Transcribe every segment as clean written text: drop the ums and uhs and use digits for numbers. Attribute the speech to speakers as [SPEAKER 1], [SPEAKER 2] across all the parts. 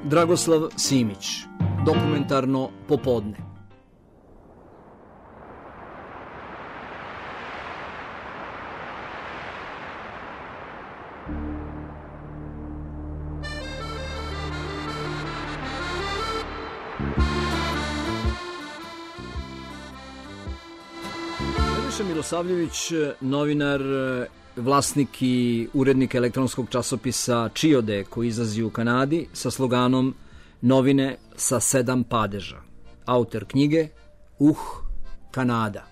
[SPEAKER 1] Dragoslav Simić, dokumentarno popodne. Nebojša Milosavljević, novinar, vlasnik i urednik elektronskog časopisa Čiode, koji izlazi u Kanadi sa sloganom Novine sa 7 padeža. Autor knjige Kanada.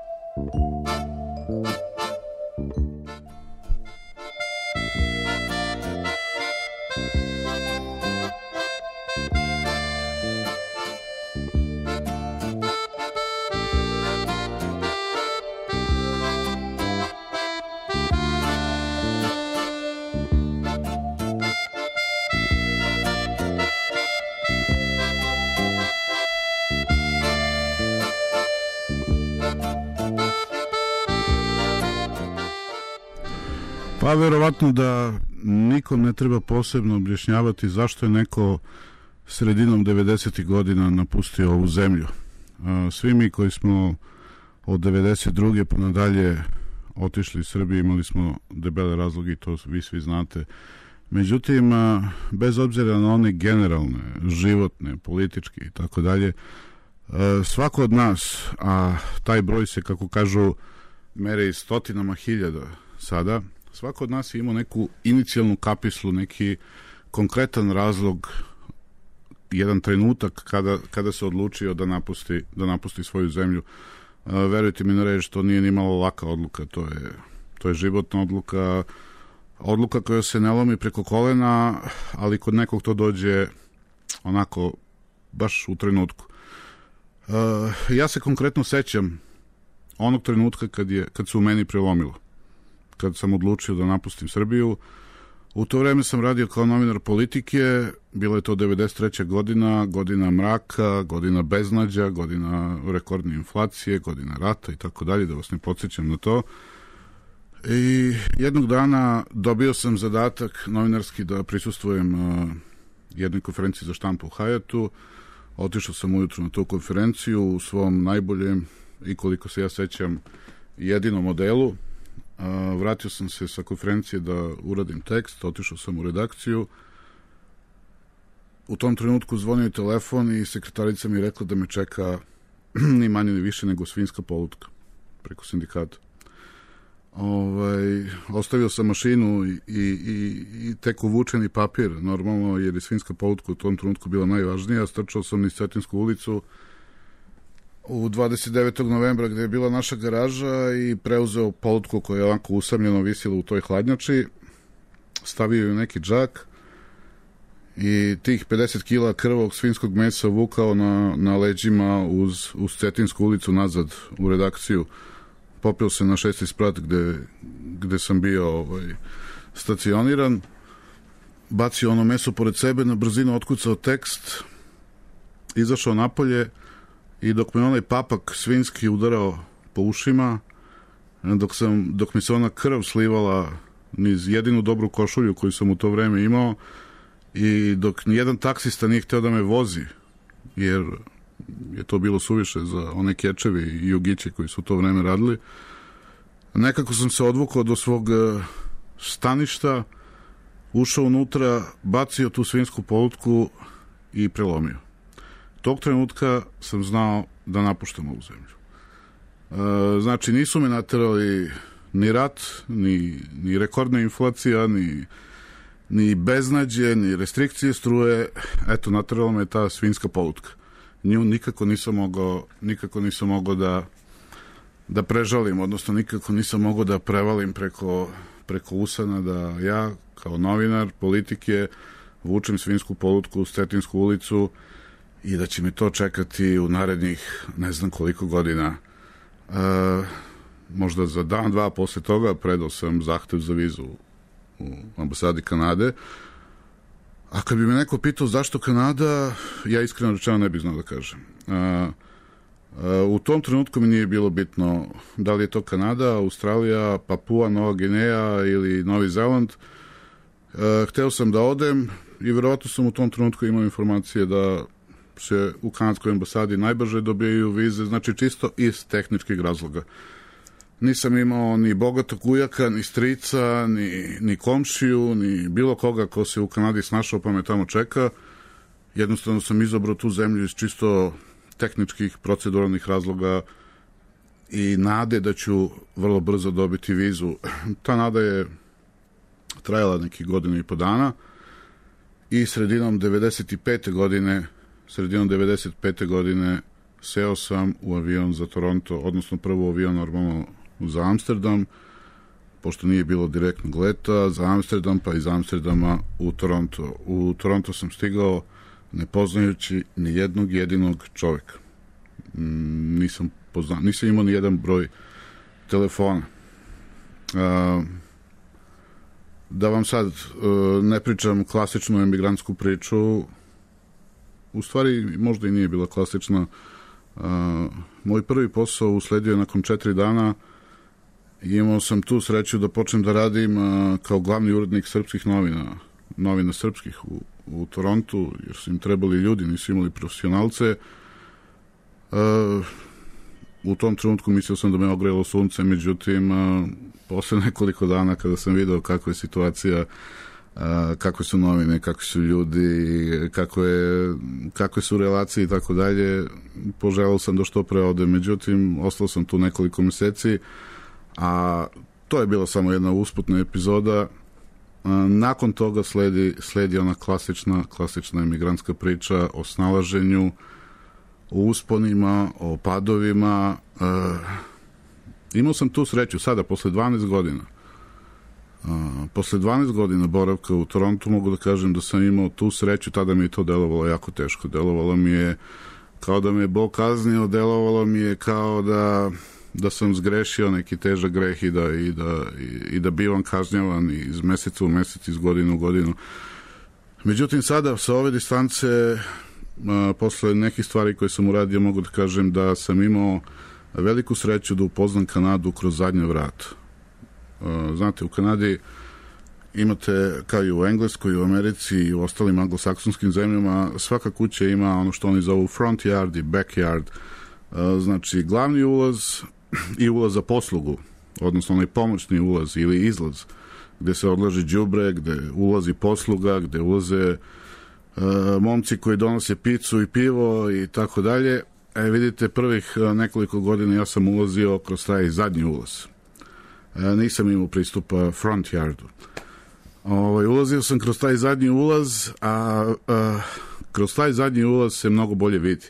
[SPEAKER 2] Pa verovatno da nikom ne treba posebno objašnjavati zašto je neko sredinom 90. godina napustio ovu zemlju. Svi mi koji smo od 92. pa nadalje otišli iz Srbije imali smo debele razloge i to vi svi znate. Međutim, bez obzira na one generalne, životne, političke i tako dalje, svako od nas, a taj broj se, kako kažu, mere i stotinama hiljada sada, svako od nas je imao neku inicijalnu kapislu, neki konkretan razlog, jedan trenutak kada se odlučio da napusti svoju zemlju. Verujte mi na reč, to nije ni malo laka odluka, to je životna odluka koja se ne lomi preko kolena, ali kod nekog to dođe onako baš u trenutku. Ja se konkretno sećam onog trenutka kad se u meni prelomilo, kad sam odlučio da napustim Srbiju. U to vreme sam radio kao novinar politike, bila je to 93. godina mraka, godina beznađa, godina rekordne inflacije, godina rata i tako dalje, da vas ne podsjećam na to. I jednog dana dobio sam zadatak novinarski da prisustvujem jednoj konferenciji za štampu u Hajatu. Otišao sam ujutru na tu konferenciju u svom najboljem i, koliko se ja sećam, jedinom modelu. Vratio sam se sa konferencije da uradim tekst, otišao sam u redakciju. U tom trenutku zvonio je telefon i sekretarica mi je rekla da me čeka ni manje ni više nego svinjska polutka preko sindikata. Ostavio sam mašinu i tek uvučeni papir, normalno, jer je svinjska polutka u tom trenutku bila najvažnija. Strčao sam niz Cetinsku ulicu u 29. novembra gde je bila naša garaža i preuzeo polutku koja je onako usamljeno visila u toj hladnjači, stavio ju neki džak i tih 50 kila krvog svinjskog mesa vukao na leđima uz Cetinsku ulicu nazad u redakciju. Popio se na 6. sprat gde sam bio stacioniran, bacio ono meso pored sebe, na brzinu otkucao tekst, izašao napolje i dok me onaj papak svinjski udarao po ušima, dok mi se ona krv slivala niz jedinu dobru košulju koju sam u to vreme imao i dok nijedan taksista nije hteo da me vozi, jer je to bilo suviše za one kečevi i jugiće koji su u to vreme radili, nekako sam se odvukao do svog staništa, ušao unutra, bacio tu svinjsku polutku i prelomio. Tog trenutka sam znao da napuštam ovu zemlju. Znači, nisu me naterali ni rat, ni rekordna inflacija, ni beznađe, ni restrikcije struje. Eto, naterala me ta svinjska polutka. Nju nikako nisam mogao da prežalim, odnosno nikako nisam mogao da prevalim preko usana, da ja kao novinar politike vučem svinjsku polutku u Cetinsku ulicu i da će mi to čekati u narednih ne znam koliko godina. Možda za dan, dva posle toga predao sam zahtev za vizu u ambasadi Kanade. A kad bi me neko pitao zašto Kanada, ja iskreno rečeno ne bih znao da kažem. U tom trenutku mi nije bilo bitno da li je to Kanada, Australija, Papua, Nova Gineja ili Novi Zeland. Hteo sam da odem, i verovatno sam u tom trenutku imao informacije da se u kanadskoj ambasadi najbrže dobijaju vize, znači čisto iz tehničkih razloga. Nisam imao ni bogatog ujaka, ni strica, ni komšiju, ni bilo koga ko se u Kanadi snašao pa me tamo čeka. Jednostavno sam izabrao tu zemlju iz čisto tehničkih, proceduralnih razloga i nade da ću vrlo brzo dobiti vizu. Ta nada je trajala nekih godinu i po dana i sredinom 95. godine seo sam u avion za Toronto, odnosno prvo avion normalno za Amsterdam, pošto nije bilo direktnog leta, za Amsterdam, pa iz Amsterdama u Toronto. U Toronto sam stigao ne poznajući ni jednog jedinog čovjeka. Nisam imao ni jedan broj telefona. Da vam sad ne pričam klasičnu emigrantsku priču, u stvari možda i nije bila klasična. Moj prvi posao usledio nakon 4 dana i imao sam tu sreću da počnem da radim kao glavni urednik srpskih novina srpskih u Torontu, jer su im trebali ljudi, nisu imali profesionalce. U tom trenutku mislio sam da me ogrelo sunce, međutim posle nekoliko dana kada sam video kakva je situacija, kakve su novine, kakvi su ljudi, kakve su relacije i tako dalje, poželao sam da što pre odem, međutim ostao sam tu nekoliko meseci, a to je bila samo jedna usputna epizoda. Nakon toga sledi ona klasična emigrantska priča o snalaženju, o usponima, o padovima. Imao sam tu sreću sada, posle 12 godina. Posle 12 godina boravka u Torontu mogu da kažem da sam imao tu sreću, tada mi je to delovalo jako teško. Delovalo mi je kao da me je Bog kaznio, delovalo mi je kao da sam zgrešio neki težak greh i da bivam kažnjavan iz meseca u mesec, iz godinu u godinu. Međutim, sada sa ove distance, posle nekih stvari koje sam uradio, mogu da kažem da sam imao veliku sreću da upoznam Kanadu kroz zadnje vrata. Znate, u Kanadi imate, kao i u Engleskoj, u Americi i u ostalim anglosaksonskim zemljama, svaka kuća ima ono što oni zovu front yard i back yard, znači glavni ulaz i ulaz za poslugu, odnosno onaj pomoćni ulaz ili izlaz, gde se odlaže đubre, gde ulazi posluga, gde ulaze momci koji donose picu i pivo i tako dalje. Vidite, prvih nekoliko godina ja sam ulazio kroz taj zadnji ulaz. Nisam imao pristupa front yardu. Ulazio sam kroz taj zadnji ulaz, a kroz taj zadnji ulaz se mnogo bolje vidi.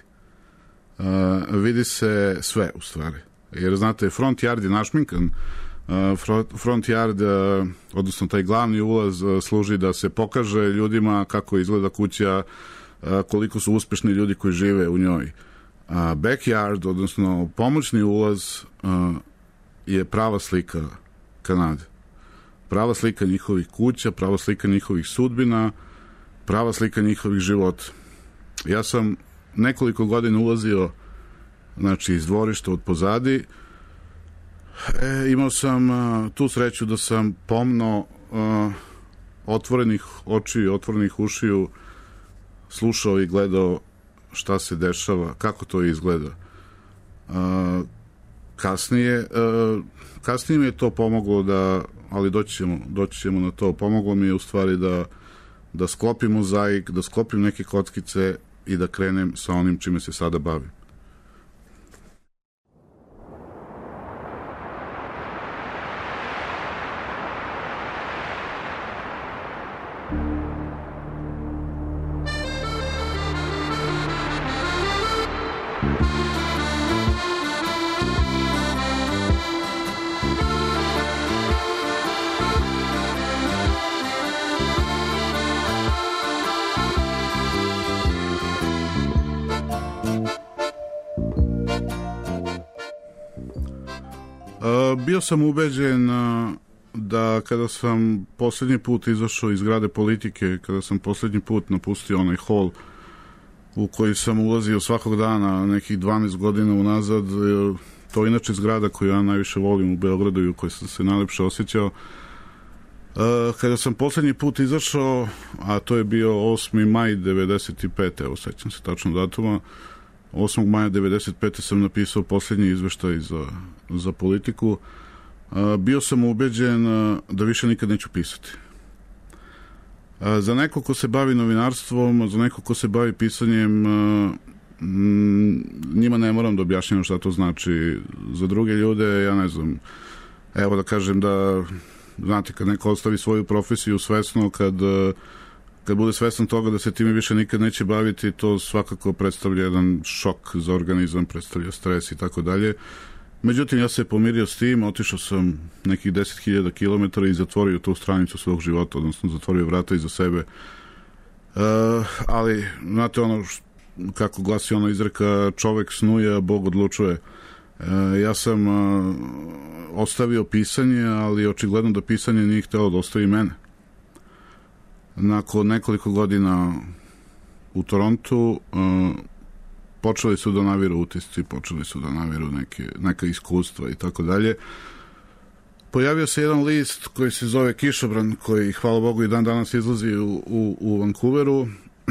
[SPEAKER 2] Vidi se sve, u stvari. Jer, znate, front yard je našminkan. Front yard, odnosno taj glavni ulaz, služi da se pokaže ljudima kako izgleda kuća, koliko su uspešni ljudi koji žive u njoj. Backyard, odnosno pomoćni ulaz, je prava slika Kanade. Prava slika njihovih kuća, prava slika njihovih sudbina, prava slika njihovih života. Ja sam nekoliko godina ulazio, znači, iz dvorišta od pozadi. Imao sam tu sreću da sam pomno otvorenih očiju, otvorenih ušiju slušao i gledao šta se dešava, kako to izgleda. Kasnije mi je to pomoglo ali doći ćemo na to, pomoglo mi je u stvari da sklopim mozaik, da sklopim neke kockice i da krenem sa onim čime se sada bavim. Bio sam ubeđen da kada sam poslednji put izašao iz zgrade politike, kada sam poslednji put napustio onaj hol u koji sam ulazio svakog dana nekih 12 godina unazad, to je inače zgrada koju ja najviše volim u Beogradu i u kojoj sam se najlepše osjećao, Kada sam poslednji put izašao, a to je bio 8. maj 95. Evo, sećam se tačno datuma, 8. maja 95. sam napisao poslednji izveštaj za Politiku. Bio sam ubeđen da više nikad neću pisati. Za neko ko se bavi novinarstvom, za neko ko se bavi pisanjem, njima ne moram da objašnjam šta to znači. Za druge ljude, ja ne znam, evo da kažem da, znate, kad neko ostavi svoju profesiju svesno, kad bude svestan toga da se time više nikad neće baviti, to svakako predstavlja jedan šok za organizam, predstavlja stres i tako dalje. Međutim, ja se pomirio s tim, otišao sam nekih 10.000 km i zatvorio tu stranicu svog života, odnosno zatvorio vrata iza sebe. Ali, znate, ono kako glasi ona izreka, čovek snuje, a Bog odlučuje. Ja sam ostavio pisanje, ali očigledno da pisanje nije htjelo da ostavi mene. Nakon nekoliko godina u Torontu počeli su da naviru utisci, počeli su da naviru neka iskustva i tako dalje. Pojavio se jedan list koji se zove Kišobran, koji, hvala Bogu, i dan danas izlazi u Vancouveru.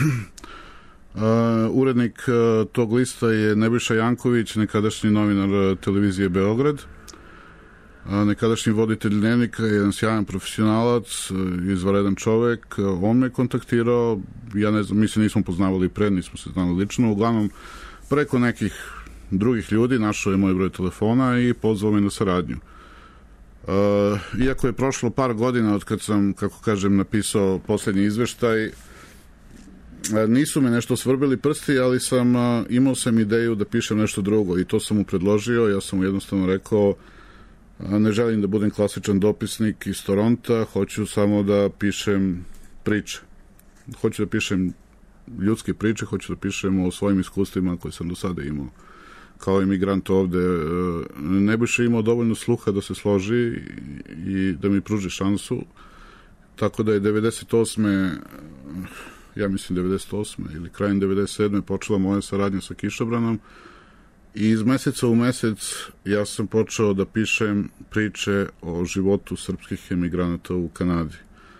[SPEAKER 2] Urednik tog lista je Nebojša Janković, nekadašnji novinar televizije Beograd, nekadašnji voditelj Dnevnika, jedan sjajan profesionalac, izvanredan čovek. On me kontaktirao, ja ne znam, mi se nismo poznavali pre, nismo se znali lično, uglavnom preko nekih drugih ljudi našao je moj broj telefona i pozvao me na saradnju. Iako je prošlo par godina od kad sam, kako kažem, napisao poslednji izveštaj, nisu me nešto svrbili prsti, ali imao sam ideju da pišem nešto drugo i to sam mu predložio. Ja sam mu jednostavno rekao, ne želim da budem klasičan dopisnik iz Toronta, hoću samo da pišem priče. Hoću da pišem ljudske priče, hoću da pišem o svojim iskustvima koje sam do sada imao kao imigrant ovde. Nebojša imao dovoljno sluha da se složi i da mi pruži šansu, tako da je 98. ja mislim 98. ili krajem 97. počela moja saradnja sa Kišobranom i iz meseca u mesec ja sam počeo da pišem priče o životu srpskih emigranata u Kanadi.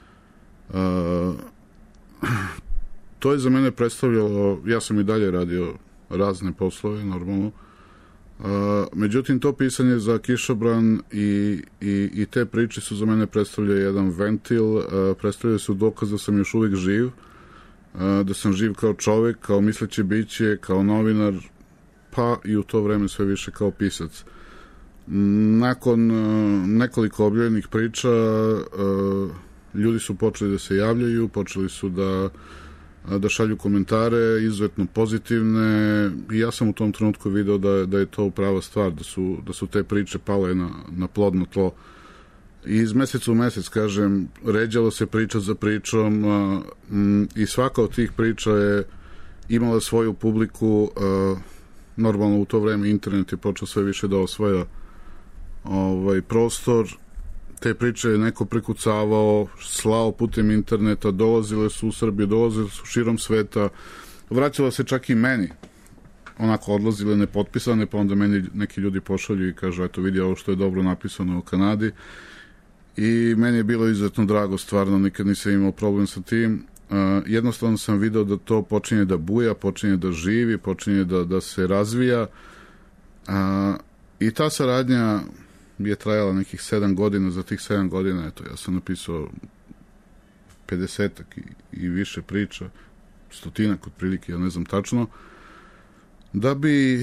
[SPEAKER 2] To je za mene predstavljalo, ja sam i dalje radio razne poslove, normalno, međutim to pisanje za Kišobran i te priče su za mene predstavljaju jedan ventil, predstavljaju su dokaz da sam još uvijek živ, da sam živ kao čovek, kao misleće biće, kao novinar, pa i u to vreme sve više kao pisac. Nakon nekoliko objavljenih priča ljudi su počeli da se javljaju, počeli su da šalju komentare, izuzetno pozitivne, i ja sam u tom trenutku video da je to prava stvar, da su te priče pale na plodno tlo. I iz meseca u mesec, kažem, ređalo se priča za pričom i svaka od tih priča je imala svoju publiku. Normalno u to vreme internet je počeo sve više da osvaja prostor. Te priče je neko prekucavao, slao putem interneta, dolazile su u Srbiju, dolazile su širom sveta, vraćala se čak i meni, onako odlazile nepotpisane, pa onda meni neki ljudi pošalju i kažu, eto vidi ovo što je dobro napisano o Kanadi, i meni je bilo izuzetno drago, stvarno nikad nisam imao problem sa tim. Jednostavno sam video da to počinje da buja, počinje da živi, počinje da se razvija, i ta saradnja je trajala nekih 7 godina. Za tih 7 godina, eto, ja sam napisao 50-ak i više priča, 100-ak otprilike, ja ne znam tačno, da bi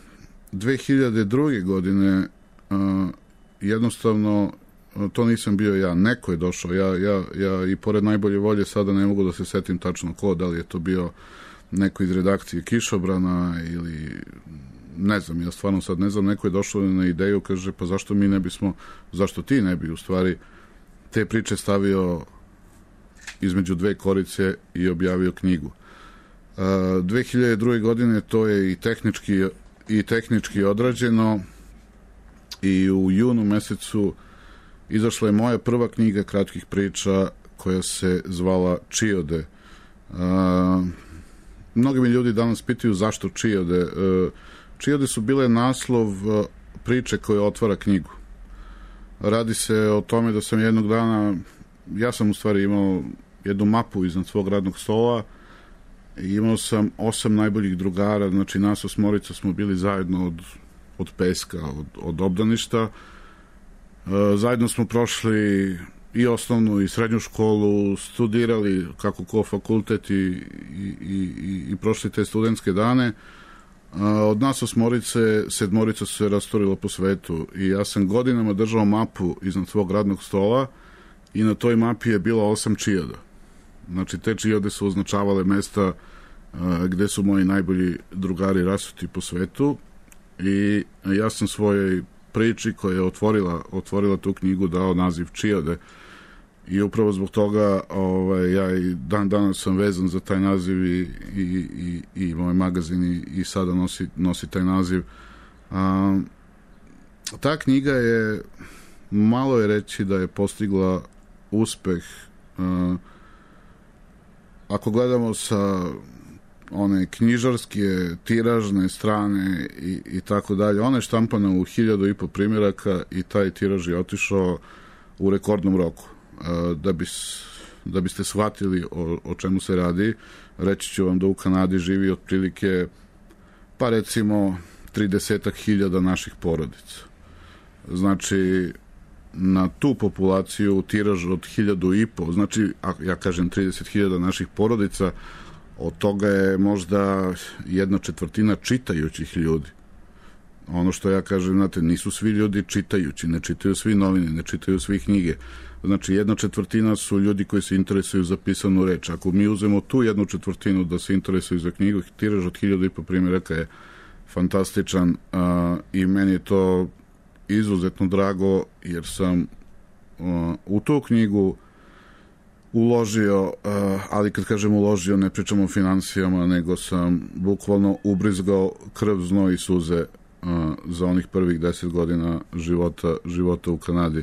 [SPEAKER 2] 2002. godine jednostavno, to nisam bio ja, neko je došao, ja i pored najbolje volje sada ne mogu da se setim tačno ko, da li je to bio neko iz redakcije Kišobrana ili ne znam, ja stvarno sad ne znam, neko je došao na ideju, kaže, pa zašto ti ne bi u stvari te priče stavio između dve korice i objavio knjigu. 2002. godine to je i tehnički odrađeno i u junu mesecu izašla je moja prva knjiga kratkih priča koja se zvala Čiode. Mnogi mi ljudi danas pitaju zašto Čiode. Čiode su bile naslov priče koja otvara knjigu. Radi se o tome da sam jednog dana ja sam u stvari imao jednu mapu iznad svog radnog stola i imao sam 8 najboljih drugara, znači nas 8 smo bili zajedno od peska, od obdaništa. Zajedno smo prošli i osnovnu i srednju školu, studirali kako ko fakultet i prošli te studentske dane. Od nas 8 7 su se rasturilo po svetu i ja sam godinama držao mapu iznad svog radnog stola i na toj mapi je bilo 8 čioda. Znači te čiode su označavale mesta gde su moji najbolji drugari rasuti po svetu i ja sam svojoj priči koja je otvorila tu knjigu dao naziv Čiode i upravo zbog toga ja i danas sam vezan za taj naziv i moj magazin i sada nosi taj naziv. Ta knjiga je, malo je reći da je postigla uspeh. Ako gledamo sa one knjižarske tiražne strane i tako dalje, ona je štampana u 1500 primjeraka i taj tiraž je otišao u rekordnom roku. Da biste shvatili o čemu se radi, reći ću vam da u Kanadi živi otprilike pa recimo 30.000 naših porodica. Znači na tu populaciju tiraž od 1500, znači ja kažem 30.000 naših porodica, od toga je možda 1/4 čitajućih ljudi. Ono što ja kažem, znate, nisu svi ljudi čitajući, ne čitaju svi novine, ne čitaju svi knjige. Znači 1/4 su ljudi koji se interesuju za pisanu reč. Ako mi uzemo tu 1/4 da se interesuju za knjigu, tiraž od 1500 primjeraka je fantastičan i meni je to izuzetno drago jer sam u tu knjigu uložio, ali kad kažem uložio, ne pričam o financijama, nego sam bukvalno ubrizgao krv, znoj i suze za onih prvih 10 godina života u Kanadi.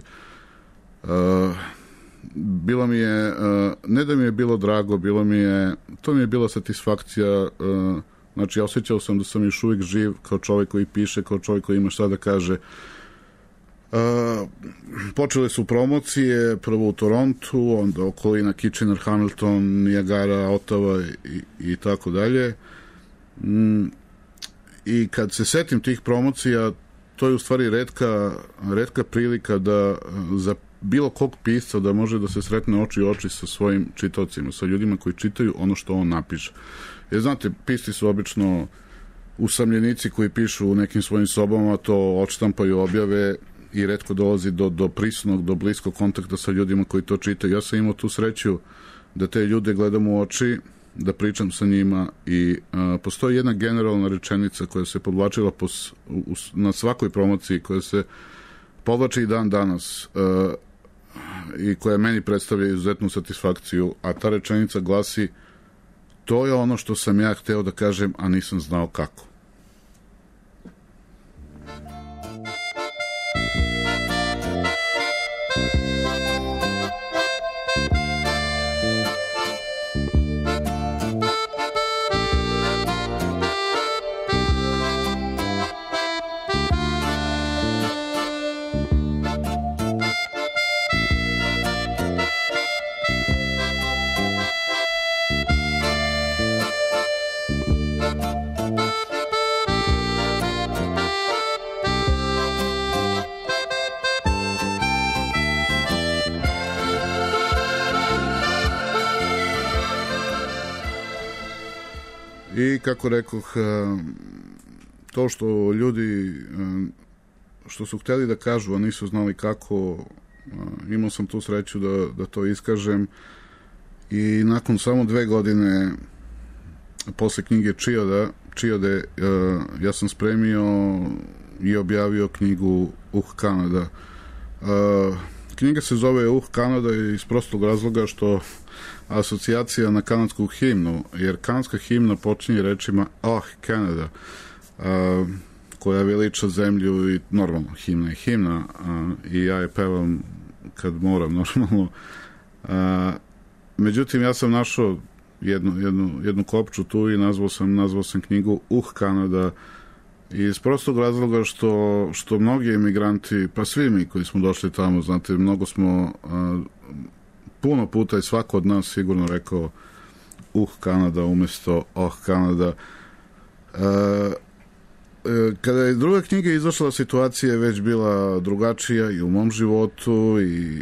[SPEAKER 2] Bilo mi je, ne da mi je bilo drago, to mi je bila satisfakcija, znači osjećao sam da sam još uvijek živ kao čovjek koji piše, kao čovjek koji ima šta da kaže. Počele su promocije, prvo u Torontu, onda okolina Kitchener, Hamilton, Niagara, Ottawa i tako dalje. I kad se setim tih promocija, to je u stvari retka prilika da za bilo kog pisca da može da se sretne oči u oči sa svojim čitaocima, sa ljudima koji čitaju ono što on napiše. Jer znate, pisci su obično usamljenici koji pišu u nekim svojim sobama, to odštampaju, objave i retko dolazi do prisnog, do bliskog kontakta sa ljudima koji to čitaju. Ja sam imao tu sreću da te ljude gledam u oči, da pričam sa njima i postoji jedna generalna rečenica koja se podvlačila na svakoj promociji, koja se podvlači i dan danas i koja meni predstavlja izuzetnu satisfakciju, a ta rečenica glasi: to je ono što sam ja hteo da kažem, a nisam znao kako. I kako rekoh, to što ljudi što su hteli da kažu, a nisu znali kako, imao sam tu sreću da to iskažem i nakon samo 2 godine posle knjige Čiode ja sam spremio i objavio knjigu Kanada. Knjiga se zove Kanada iz prostog razloga što asocijacija na kanadsku himnu, jer kanadska himna počinje rečima Canada, koja veliča zemlju i normalno himna je himna i ja je pevam kad moram normalno. Međutim, ja sam našao jednu kopču tu i nazvao sam knjigu Kanada iz prostog razloga što mnogi emigranti, pa svi mi koji smo došli tamo, znate, puno puta i svako od nas sigurno rekao Kanada umjesto Kanada. Kada je druga knjiga izašla, situacija je već bila drugačija i u mom životu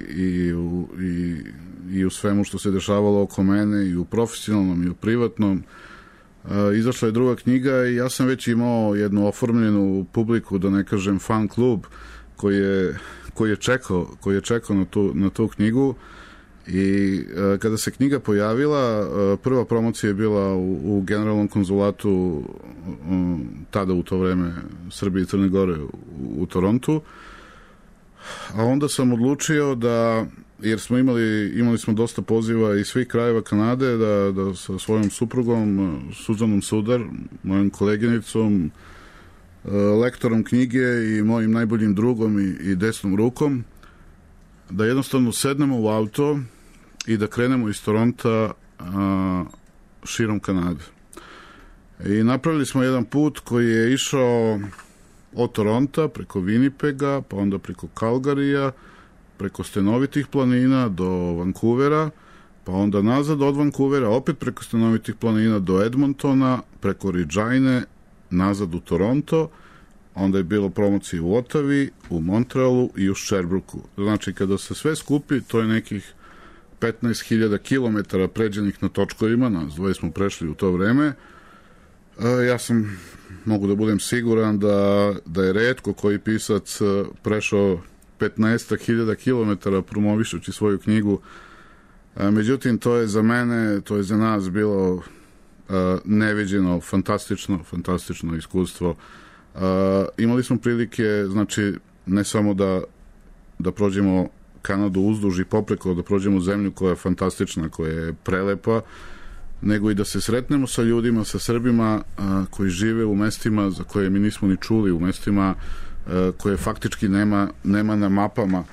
[SPEAKER 2] i u svemu što se dešavalo oko mene, i u profesionalnom i u privatnom. Izašla je druga knjiga i ja sam već imao jednu oformljenu publiku, da ne kažem fan klub, koji je čekao na tu knjigu. I kada se knjiga pojavila, prva promocija je bila u generalnom konzulatu tada u to vreme Srbije i Crne Gore u Torontu, a onda sam odlučio da, jer smo imali smo dosta poziva iz svih krajeva Kanade, da sa svojom suprugom Suzanom Sudar, mojom koleginicom, lektorom knjige i mojim najboljim drugom i desnom rukom, da jednostavno sednemo u auto i da krenemo iz Toronta širom Kanade. I napravili smo jedan put koji je išao od Toronta preko Winnipega, pa onda preko Calgaryja, preko stenovitih planina do Vancouvera, pa onda nazad od Vancouvera, opet preko stenovitih planina do Edmontona, preko Regine, nazad u Toronto. Onda je bilo promocije u Ottavi, u Montrealu i u Sherbrooku. Znači, kada se sve skupi, to je nekih 15.000 kilometara pređenih na točkovima, nas dvoje smo prešli u to vreme. Ja mogu da budem siguran da je retko koji pisac prešao 15.000 kilometara promovišući svoju knjigu. Međutim, to je za mene, to je za nas bilo neviđeno, fantastično iskustvo. Imali smo prilike, znači, ne samo da prođemo Kanadu uzduž i popreko, da prođemo zemlju koja je fantastična, koja je prelepa, nego i da se sretnemo sa ljudima, sa Srbima koji žive u mestima za koje mi nismo ni čuli, u mestima koje faktički nema na mapama.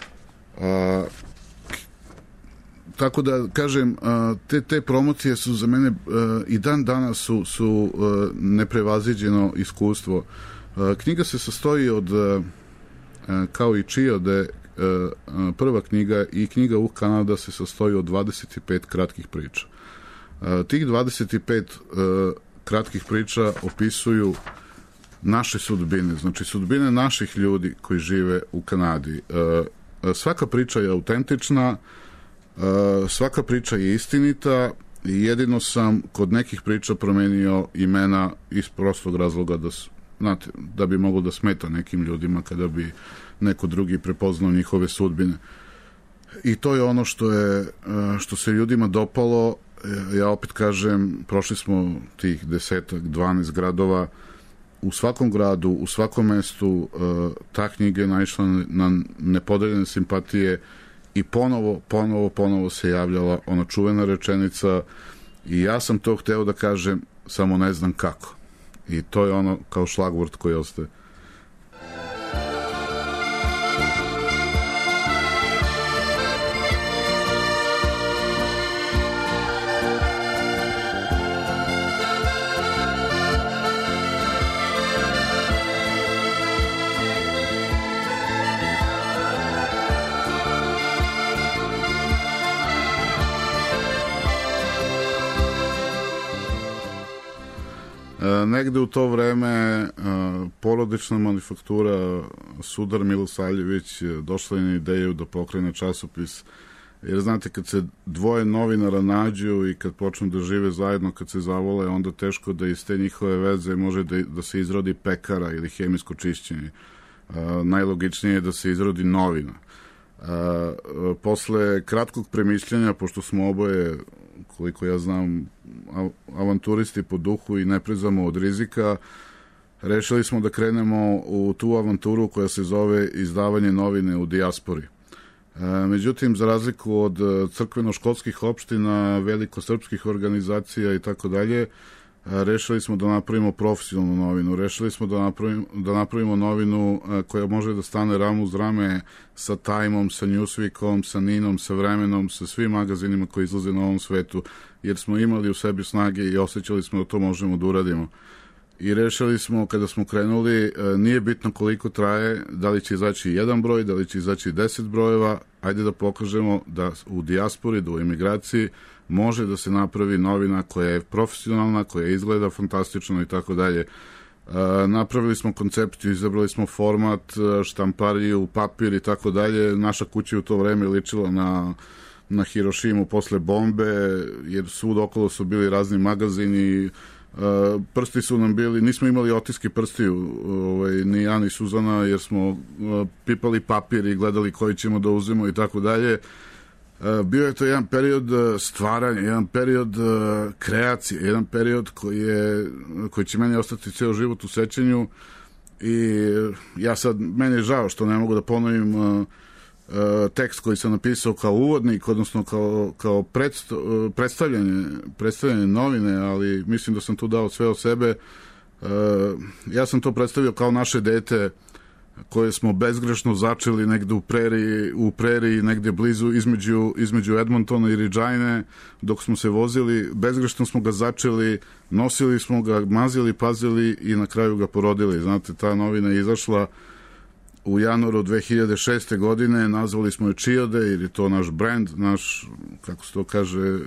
[SPEAKER 2] Tako da kažem, te promocije su za mene i dan danas su neprevaziđeno iskustvo. Knjiga se sastoji od, kao i Čijode, prva knjiga i knjiga Kanada se sastoji od 25 kratkih priča. Tih 25 kratkih priča opisuju naše sudbine, znači sudbine naših ljudi koji žive u Kanadi. Svaka priča je autentična, svaka priča je istinita i jedino sam kod nekih priča promenio imena iz prostog razloga da bi moglo da smeta nekim ljudima kada bi neko drugi prepoznao njihove sudbine. I to je ono što se ljudima dopalo. Ja opet kažem, prošli smo tih 10-12 gradova. U svakom gradu, u svakom mestu ta knjiga je naišla na nepodeljene simpatije i ponovo se javljala ona čuvena rečenica i ja sam to hteo da kažem, samo ne znam kako. I to je ono kao šlagvort koji ostaje. Negde u to vreme porodična manufaktura Sudar Milosavljević došla je na ideju da pokrene časopis, jer znate, kad se dvoje novinara nađu i kad počnu da žive zajedno, kad se zavole, onda teško da iz te njihove veze može da se izrodi pekara ili hemijsko čišćenje. Najlogičnije je da se izrodi novina. Posle kratkog premišljanja, pošto smo oboje, koliko ja znam, avanturisti po duhu i ne prezamo od rizika, rešili smo da krenemo u tu avanturu koja se zove izdavanje novine u dijaspori. Međutim, za razliku od crkveno-školskih opština, velikosrpskih organizacija i tako dalje, rešili smo da napravimo profesionalnu novinu, rešili smo da napravimo novinu koja može da stane rame uz rame sa Time-om, sa Newsweekom, sa Ninom, sa Vremenom, sa svim magazinima koji izlaze na ovom svetu, jer smo imali u sebi snage i osjećali smo da to možemo da uradimo. i rešili smo, kada smo krenuli, nije bitno koliko traje, da li će izaći jedan broj, da li će izaći 10 brojeva, ajde da pokažemo da u dijaspori, da u emigraciji može da se napravi novina koja je profesionalna, koja izgleda fantastično i tako dalje. Napravili smo koncepciju, izabrali smo format, štampariju, papir i tako dalje. Naša kuća u to vreme ličila na Hirošimu posle bombe, jer svud okolo su bili razni magazini, prsti su nam bili, nismo imali otiske prstiju, ni ja ni Suzana, jer smo pipali papir i gledali koji ćemo da uzmemo i tako dalje. Bio je to jedan period stvaranja, jedan period kreacije, jedan period koji će meni ostati ceo život u sećanju i ja sad, meni je žao što ne mogu da ponovim tekst koji sam napisao kao uvodnik, odnosno kao predstavljanje novine, ali mislim da sam tu dao sve od sebe. Ja sam to predstavio kao naše dete koje smo bezgrešno začeli negde u preriji negde blizu između Edmontona i Regine, dok smo se vozili, bezgrešno smo ga začeli, nosili smo ga, mazili, pazili i na kraju ga porodili. Znate, ta novina je izašla u januaru 2006. godine, nazvali smo je Chiode, jer je to naš brand, naš, kako se to kaže,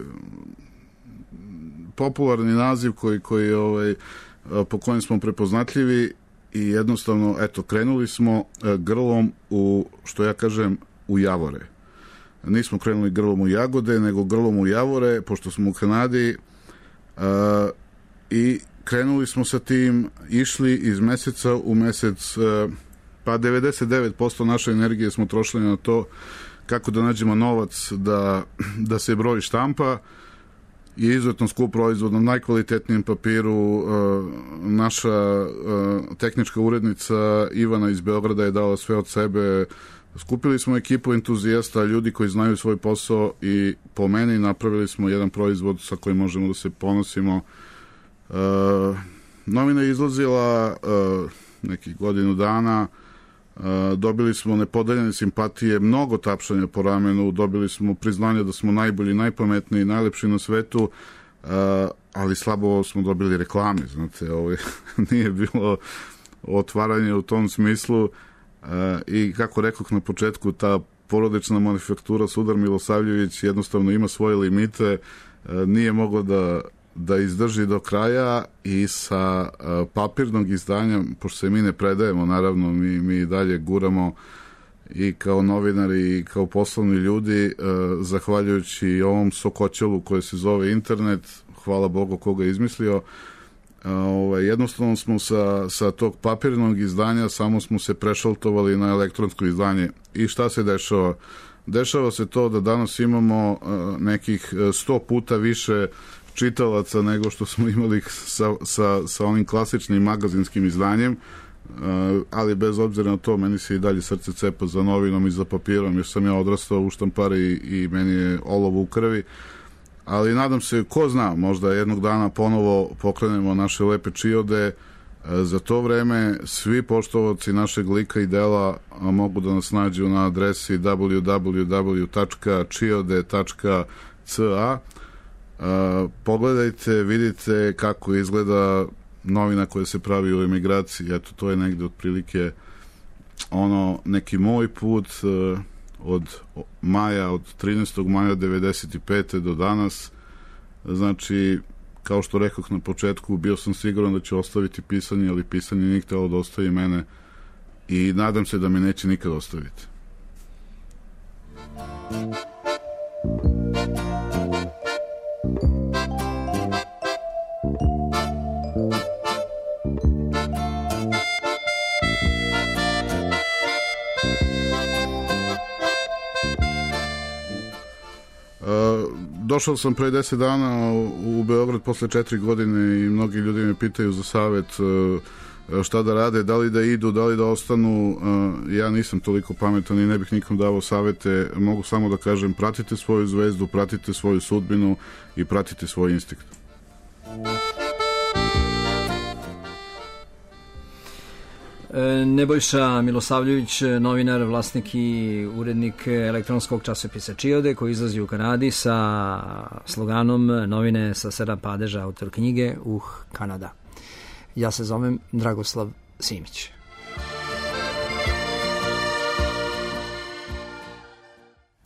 [SPEAKER 2] popularni naziv po kojem smo prepoznatljivi. I jednostavno, eto, krenuli smo grlom što ja kažem, u javore. Nismo krenuli grlom u jagode, nego grlom u javore, pošto smo u Kanadi, i krenuli smo sa tim, išli iz meseca u mesec, pa 99% naše energije smo trošili na to kako da nađemo novac da se broj štampa, i izuzetno skup proizvod na najkvalitetnijem papiru. Naša tehnička urednica Ivana iz Beograda je dala sve od sebe. Skupili smo ekipu entuzijasta, ljudi koji znaju svoj posao, i po meni napravili smo jedan proizvod sa kojim možemo da se ponosimo. Novina je izlazila nekih godinu dana. Dobili smo nepodeljene simpatije, mnogo tapšanja po ramenu, dobili smo priznanje da smo najbolji, najpametniji, najlepši na svetu, ali slabo smo dobili reklame, znate, nije bilo otvaranje u tom smislu, i kako rekoh na početku, ta porodična manufaktura Sudar Milosavljević jednostavno ima svoje limite, nije moglo da izdrži do kraja, i sa papirnog izdanja, pošto se mi ne predajemo, naravno, mi dalje guramo i kao novinari i kao poslovni ljudi, zahvaljujući ovom sokoćelu koje se zove internet, hvala Bogu koga je izmislio, jednostavno smo sa tog papirnog izdanja samo smo se prešaltovali na elektronsko izdanje. I šta se dešava? Dešava se to da danas imamo nekih 100 puta više čitalaca nego što smo imali sa onim klasičnim magazinskim izdanjem, ali bez obzira na to, meni se i dalje srce cepa za novinom i za papirom, jer sam ja odrastao u štampari i meni je olovo u krvi, ali nadam se, ko zna, možda jednog dana ponovo pokrenemo naše lepe Chiode. Za to vreme svi poštovaoci našeg lika i dela mogu da nas nađu na adresi www.chiode.ca. Pogledajte, vidite kako izgleda novina koja se pravi u emigraciji. Eto, to je negde otprilike neki moj put od 13. maja 95. do danas. Znači, kao što rekoh na početku, bio sam siguran da ću ostaviti pisanje, ali pisanje nije htjelo da ostavi mene, i nadam se da me neće nikad ostaviti. Došao sam pre 10 dana u Beograd posle 4 godine i mnogi ljudi me pitaju za savet šta da rade, da li da idu, da li da ostanu. Ja nisam toliko pametan i ne bih nikom davao savete, mogu samo da kažem, pratite svoju zvezdu, pratite svoju sudbinu i pratite svoj instinkt.
[SPEAKER 1] Nebojša Milosavljević, novinar, vlasnik i urednik elektronskog časopisa Chiode, koji izlazi u Kanadi sa sloganom novine sa 7 padeža, autor knjige Kanada. Ja se zovem Dragoslav Simić.